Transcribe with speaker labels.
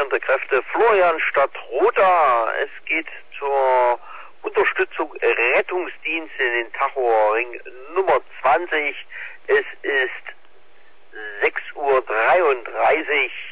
Speaker 1: der Kräfte Florianstadt Roda. Es geht zur Unterstützung Rettungsdienste in den Tachoring Nummer 20. Es ist 6:33 Uhr.